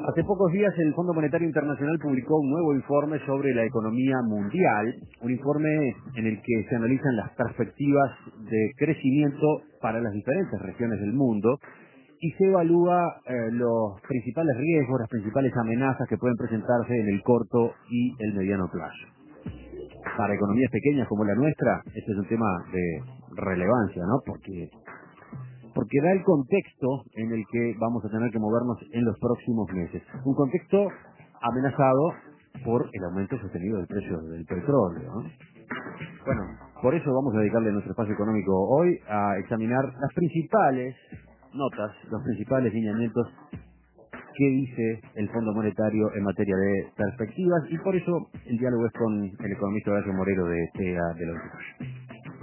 Hace pocos días el Fondo Monetario Internacional publicó un nuevo informe sobre la economía mundial, un informe en el que se analizan las perspectivas de crecimiento para las diferentes regiones del mundo y se evalúa los principales riesgos, las principales amenazas que pueden presentarse en el corto y el mediano plazo. Para economías pequeñas como la nuestra, este es un tema de relevancia, ¿no? Porque da el contexto en el que vamos a tener que movernos en los próximos meses. Un contexto amenazado por el aumento sostenido del precio del petróleo, ¿no? Bueno, por eso vamos a dedicarle nuestro espacio económico hoy a examinar las principales notas, los principales lineamientos que dice el Fondo Monetario en materia de perspectivas, y por eso el diálogo es con el economista Horacio Morelo de TEA de la Institución.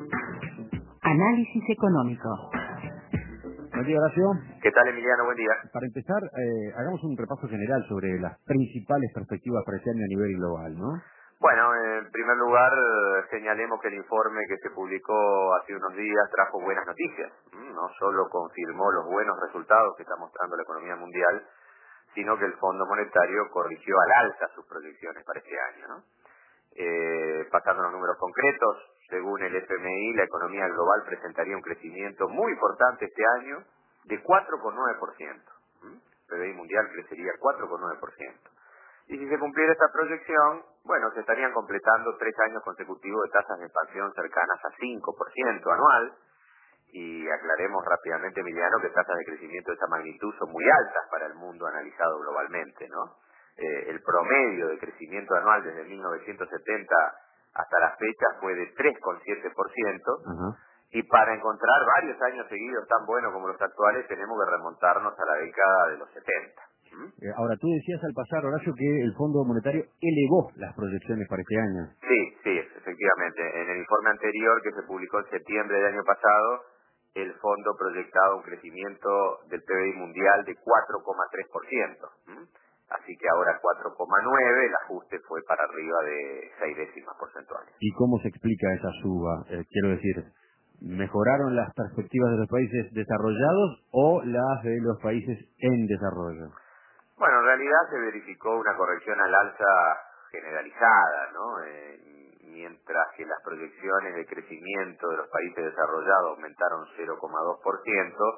Análisis económico. Buen día, Horacio. ¿Qué tal, Emiliano? Buen día. Para empezar, hagamos un repaso general sobre las principales perspectivas para este año a nivel global, ¿no? Bueno, en primer lugar, señalemos que el informe que se publicó hace unos días trajo buenas noticias. No solo confirmó los buenos resultados que está mostrando la economía mundial, sino que el Fondo Monetario corrigió al alza sus proyecciones para este año, ¿no? Pasando a los números concretos, según el FMI, la economía global presentaría un crecimiento muy importante este año de 4,9%. El PBI mundial crecería 4,9%. Y si se cumpliera esta proyección, bueno, se estarían completando 3 años consecutivos de tasas de expansión cercanas a 5% anual. Y aclaremos rápidamente, Emiliano, que tasas de crecimiento de esa magnitud son muy altas para el mundo analizado globalmente, ¿no? El promedio de crecimiento anual desde 1970 hasta la fecha fue de 3,7%. Y para encontrar varios años seguidos tan buenos como los actuales, tenemos que remontarnos a la década de los 70. Ahora, tú decías al pasar, Horacio, que el Fondo Monetario elevó las proyecciones para este año. Sí, efectivamente. En el informe anterior, que se publicó en septiembre del año pasado, el fondo proyectaba un crecimiento del PBI mundial de 4,3%. Así que ahora 4,9%, el ajuste fue para arriba de 6 décimas porcentuales. ¿Y cómo se explica esa suba? Quiero decir, ¿mejoraron las perspectivas de los países desarrollados o las de los países en desarrollo? Bueno, en realidad se verificó una corrección al alza generalizada, ¿no? Mientras que las proyecciones de crecimiento de los países desarrollados aumentaron 0,2%,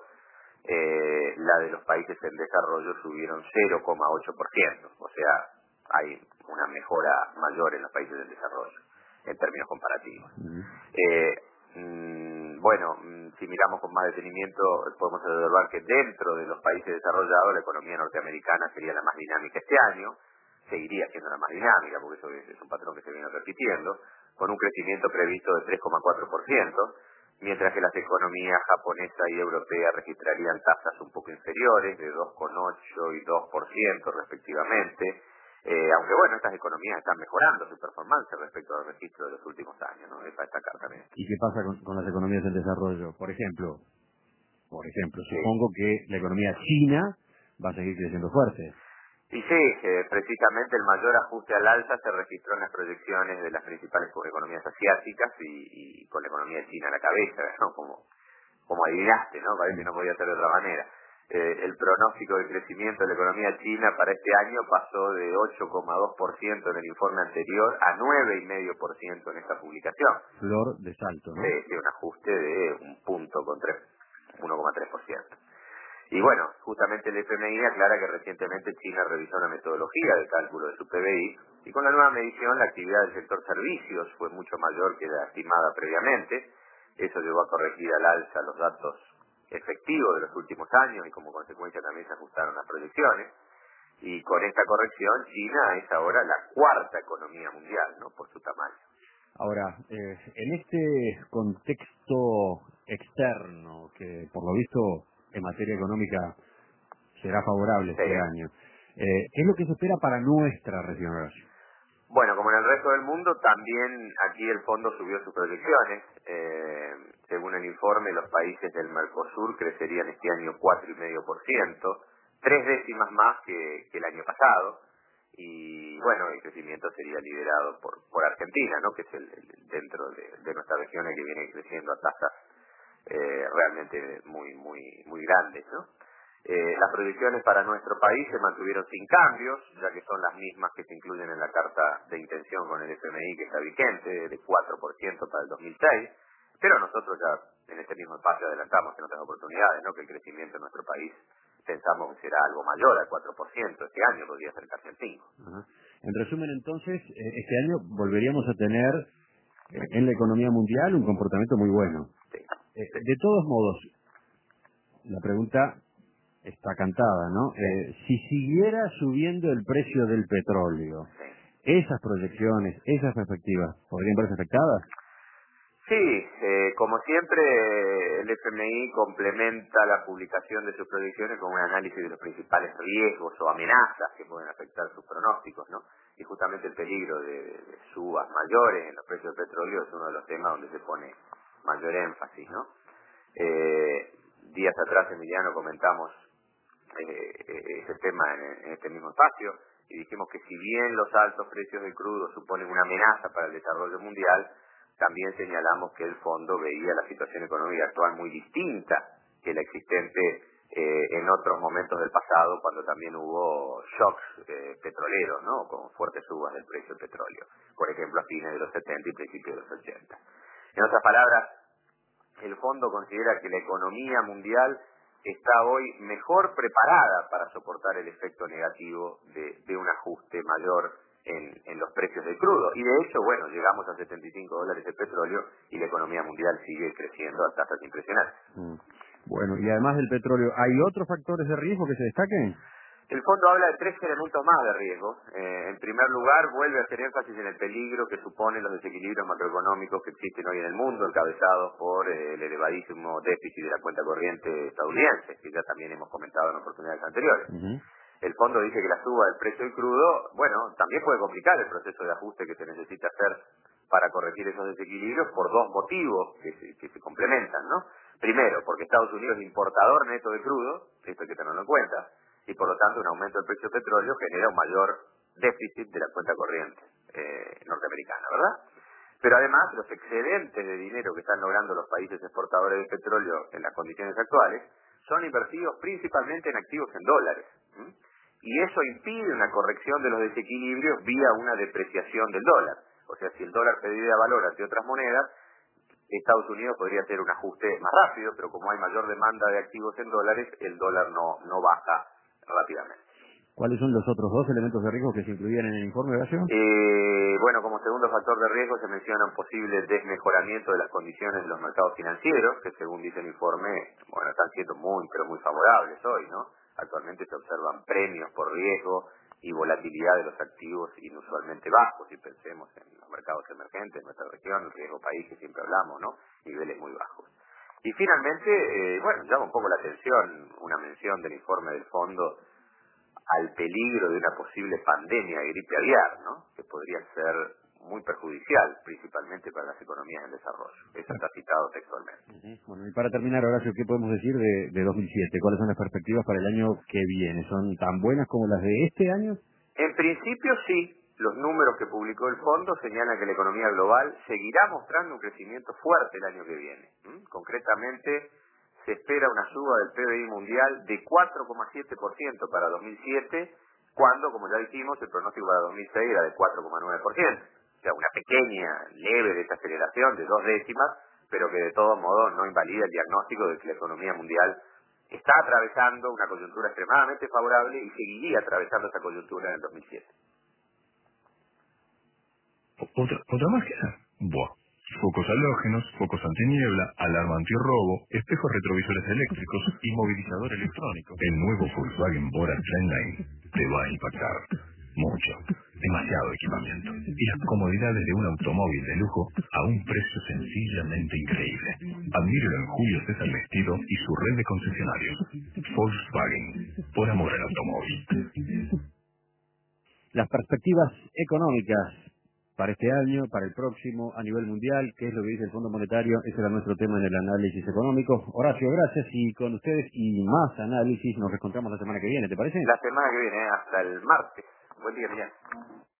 la de los países en desarrollo subieron 0,8%. O sea, hay una mejora mayor en los países en desarrollo, en términos comparativos. Bueno, si miramos con más detenimiento, podemos observar que dentro de los países desarrollados la economía norteamericana sería la más dinámica este año, seguiría siendo la más dinámica, porque eso es un patrón que se viene repitiendo, con un crecimiento previsto de 3,4%, mientras que las economías japonesa y europea registrarían tasas un poco inferiores, de 2,8 y 2% respectivamente, aunque bueno, estas economías están mejorando su performance respecto al registro de los últimos años, ¿no? Es para destacar también. ¿Y qué pasa con las economías en desarrollo? Por ejemplo, supongo que la economía china va a seguir creciendo fuerte. Y sí, precisamente el mayor ajuste al alza se registró en las proyecciones de las principales economías asiáticas y con la economía china a la cabeza, ¿no? Como adivinaste, ¿no? Parece que no podía ser de otra manera. El pronóstico de crecimiento de la economía china para este año pasó de 8,2% en el informe anterior a 9,5% en esta publicación. Flor de salto, ¿no? Sí, un ajuste de 1,3%. Y bueno, justamente el FMI aclara que recientemente China revisó la metodología de cálculo de su PBI y con la nueva medición la actividad del sector servicios fue mucho mayor que la estimada previamente. Eso llevó a corregir al alza los datos efectivos de los últimos años y como consecuencia también se ajustaron las proyecciones. Y con esta corrección China es ahora la cuarta economía mundial, ¿no? Por su tamaño. Ahora, en este contexto externo que por lo visto en materia económica será favorable este año, ¿qué es lo que se espera para nuestra región, Horacio? Bueno, como en el resto del mundo, también aquí el fondo subió sus proyecciones. Según el informe, los países del Mercosur crecerían este año 4,5%, 3 décimas más que el año pasado. Y bueno, el crecimiento sería liderado por Argentina, ¿no? Que es dentro de nuestra región el que viene creciendo a tasas realmente muy grandes, ¿no? Las proyecciones para nuestro país se mantuvieron sin cambios, ya que son las mismas que se incluyen en la carta de intención con el FMI que está vigente, de 4% para el 2006, pero nosotros ya en este mismo espacio adelantamos en otras oportunidades, ¿no?, que el crecimiento en nuestro país pensamos que será algo mayor al 4%, este año podría acercarse al 5%. Ajá. En resumen, entonces, este año volveríamos a tener en la economía mundial un comportamiento muy bueno. Sí, sí. De todos modos, la pregunta está cantada, ¿no? Si siguiera subiendo el precio del petróleo, Sí. esas proyecciones, esas perspectivas, ¿podrían verse afectadas? Sí, como siempre, el FMI complementa la publicación de sus proyecciones con un análisis de los principales riesgos o amenazas que pueden afectar sus pronósticos, ¿no? Y justamente el peligro de subas mayores en los precios del petróleo es uno de los temas donde se pone mayor énfasis, ¿no? Días atrás, Emiliano, comentamos ese tema en este mismo espacio y dijimos que si bien los altos precios del crudo suponen una amenaza para el desarrollo mundial, también señalamos que el fondo veía la situación económica actual muy distinta que la existente en otros momentos del pasado, cuando también hubo shocks petroleros, ¿no?, con fuertes subas del precio del petróleo, por ejemplo a fines de los 70 y principios de los 80. En otras palabras, el fondo considera que la economía mundial está hoy mejor preparada para soportar el efecto negativo de un ajuste mayor en los precios del crudo. Y de hecho, bueno, llegamos a $75 el petróleo y la economía mundial sigue creciendo a tasas impresionantes. Bueno, y además del petróleo, ¿hay otros factores de riesgo que se destaquen? El fondo habla de 3 elementos más de riesgo. En primer lugar, vuelve a hacer énfasis en el peligro que suponen los desequilibrios macroeconómicos que existen hoy en el mundo, encabezados por el elevadísimo déficit de la cuenta corriente estadounidense, que ya también hemos comentado en oportunidades anteriores. Uh-huh. El fondo dice que la suba del precio del crudo, bueno, también puede complicar el proceso de ajuste que se necesita hacer para corregir esos desequilibrios por dos motivos que se complementan, ¿no? Primero, porque Estados Unidos es importador neto de crudo, esto hay que tenerlo en cuenta, y por lo tanto un aumento del precio del petróleo genera un mayor déficit de la cuenta corriente norteamericana, ¿verdad? Pero además los excedentes de dinero que están logrando los países exportadores de petróleo en las condiciones actuales son invertidos principalmente en activos en dólares. Y eso impide una corrección de los desequilibrios vía una depreciación del dólar. O sea, si el dólar perdía valor ante otras monedas, Estados Unidos podría hacer un ajuste más rápido, pero como hay mayor demanda de activos en dólares, el dólar no baja rápidamente. ¿Cuáles son los otros dos elementos de riesgo que se incluían en el informe, Horacio? Bueno, como segundo factor de riesgo se menciona un posible desmejoramiento de las condiciones de los mercados financieros, que según dice el informe, bueno, están siendo muy, pero muy favorables hoy, ¿no? Actualmente se observan premios por riesgo y volatilidad de los activos inusualmente bajos, si pensemos en los mercados emergentes, en nuestra región, el riesgo país que siempre hablamos, ¿no? Niveles muy bajos. Y finalmente, bueno, llama un poco la atención una mención del informe del fondo al peligro de una posible pandemia de gripe aviar, ¿no?, que podría ser muy perjudicial, principalmente para las economías en desarrollo. Eso está citado textualmente. Uh-huh. Bueno, y para terminar, Horacio, ¿qué podemos decir de 2007? ¿Cuáles son las perspectivas para el año que viene? ¿Son tan buenas como las de este año? En principio sí, los números que publicó el fondo señalan que la economía global seguirá mostrando un crecimiento fuerte el año que viene. Concretamente, se espera una suba del PBI mundial de 4,7% para 2007, cuando, como ya dijimos, el pronóstico para 2006 era de 4,9%. O sea, una pequeña, leve desaceleración de 2 décimas, pero que de todos modos no invalida el diagnóstico de que la economía mundial está atravesando una coyuntura extremadamente favorable y seguiría atravesando esa coyuntura en el 2007. ¿Otra máquina? Buah. Focos halógenos, focos antiniebla, alarma antirrobo, espejos retrovisores eléctricos y movilizador electrónico. El nuevo Volkswagen Bora Trendline te va a impactar. Mucho. Demasiado equipamiento. Y las comodidades de un automóvil de lujo a un precio sencillamente increíble. Admírelo en Julio César Vestido y su red de concesionarios. Volkswagen. Por amor al automóvil. Las perspectivas económicas para este año, para el próximo, a nivel mundial, qué es lo que dice el Fondo Monetario, ese era nuestro tema en el análisis económico. Horacio, gracias, y con ustedes y más análisis nos reencontramos la semana que viene, ¿te parece? La semana que viene, hasta el martes. Buen día, Miguel.